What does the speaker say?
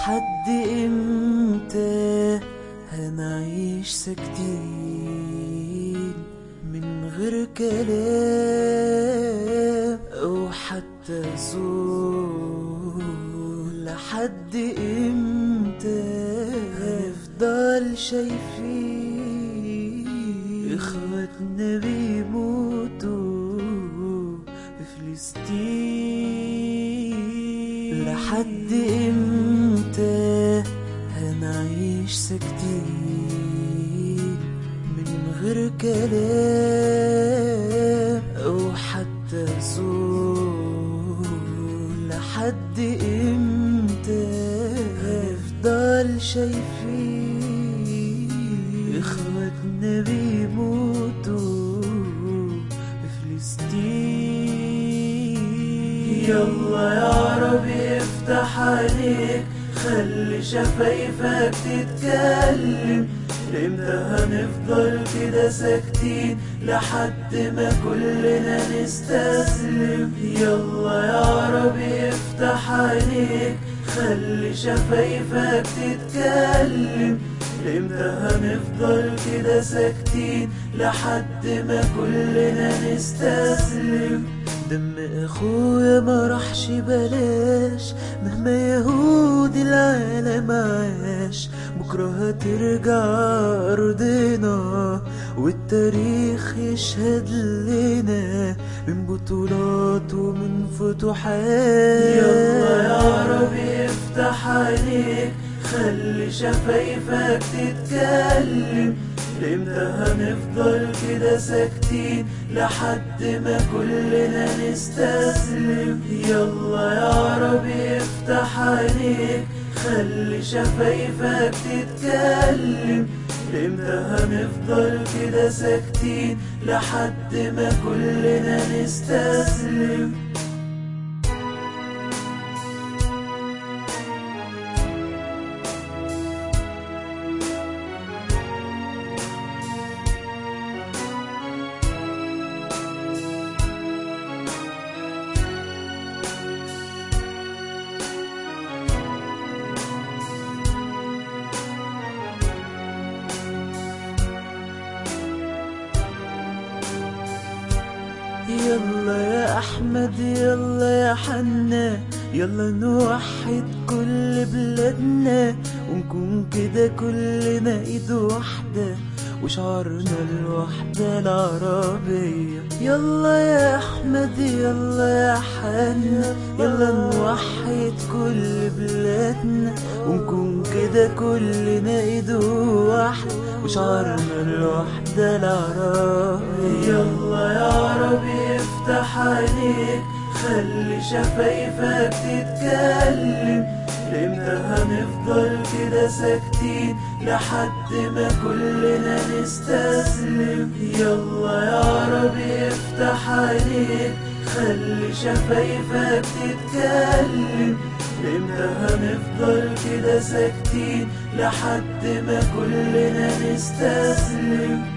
لحد امتى هنعيش ساكتين من غير كلام او حتى صوت؟ لحد امتى هنفضل شايفين اخواتنا بيموتوا في فلسطين؟ لحد امتى هنعيش ساكتين من غير كلام او حتى صوت؟ لحد امتى هنفضل شايفين اخواتنا بيموتوا في فلسطين؟ يلا يا ربي افتح عليك، خلي شفايفك تتكلم. امتى هنفضل كده ساكتين لحد ما كلنا نستسلم؟ يلا يا ربي افتح عليك، خلي شفايفك تتكلم. امتى هنفضل كده ساكتين لحد ما كلنا نستسلم؟ دم اخويا ما راحش بلاش، مهما يهود العالم عاش. بكره هترجع ارضنا والتاريخ يشهد لنا من بطولات ومن فتوحات. يلا يا ربي افتح عليك، خلي شفايفك تتكلم. امتى هنفضل كده ساكتين لحد ما كلنا نستسلم؟ يلا يا ربي افتح عليك، خلي شفايفك تتكلم. امتى هنفضل كده ساكتين لحد ما كلنا نستسلم؟ يلا يا احمد، يلا يا حنا، يلا نوحد كل بلادنا ونكون كده كلنا ايد واحدة وشعارنا الوحدة العربية. يلا يا احمد، يلا يا حنا، يلا نوحد كل بلادنا ونكون كده كلنا ايد واحدة وشعارنا الوحدة العربية. يلا يا ربي افتح عليك، خلي شفايفك تتكلم. امتى هنفضل كده ساكتين لحد ما كلنا نستسلم؟ يلا يا ربي افتح عليك، خلي شفايفك تتكلم. امتى هنفضل كده ساكتين لحد ما كلنا نستسلم؟